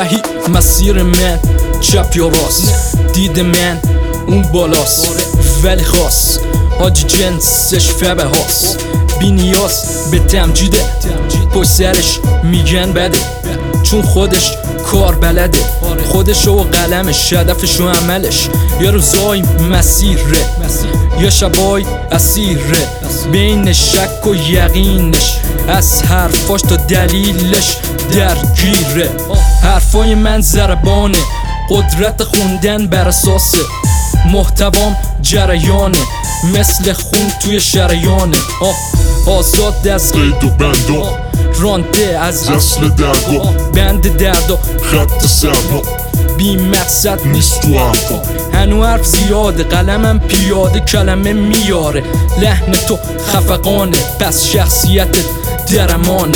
صحیح مسیر من چپ یا راست، دید من اون بالاست ولی خاص حاجی جنسش فبه هاست، بی نیاز به تمجیده پشت سرش میگن بده چون خودش کار بلده، خودش و قلمش هدفش و عملش، یه روزای مسیره یه شبای اسیره، بین شک و یقینش از حرفاش تا دلیلش درگیره. حرفای من ضربانه، قدرت خوندن بر اساس محتوام جریانه، مثل خون توی شریانه. آزاد از قید و بندو رانده از اصل درگو بند درد و خط سرما بی مقصد نیست تو حرفا، هنو حرف زیاده قلمم پیاده کلمه میاره، لحن تو خفقانه پس شخصیتت درمانه.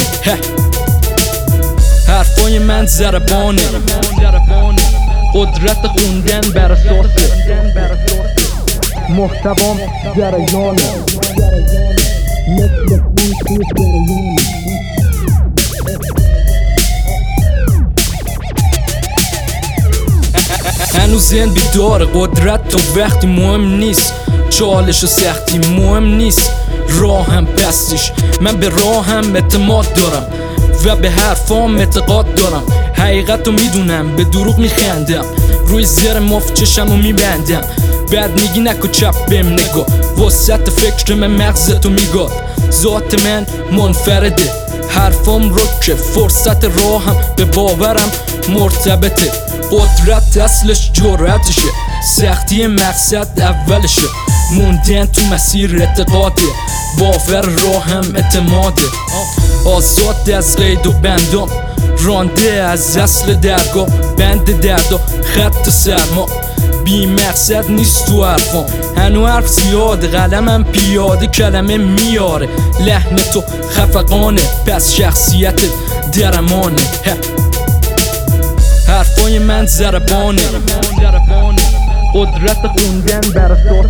حرفای من ضربانه، قدرت خوندن بر اساس محتوام جریانه، مثل خون توی شریانه. هنوز ذهن بیداره، قدرت تو وقتی مهم نیست، چالش و سختی مهم نیست، راهم پستیش. من به راهم اعتماد دارم و به حرفام اعتقاد دارم، حقیقت رو میدونم به دروغ میخندم، روی زر مفت چشم رو میبندم، بعد میگی نکو چپ بهم نگاه، وسط فکر من مغزتو میگاد، ذات من منفرده، حرفام رکه فرصت راهم به باورم مرتبطه، قدرت اصلش جرأتشه، سختی مقصد اولشه، موندن تو مسیر اعتقاده، باور راهم اعتماده. آزاد از قید و بندام رانده از اصل درگاه، بند درد و خط سرما، بی مقصد نیست تو حرفام، هنو حرف زیاده قلمم پیاده کلمه میاره، لحن تو خفقانه پس شخصیتت درمانه. حرفای من ضربانه، قدرت خوندن بر اساس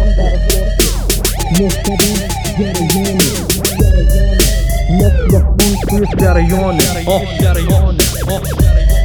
محتوام جریانه، مثل خون توی شریانه.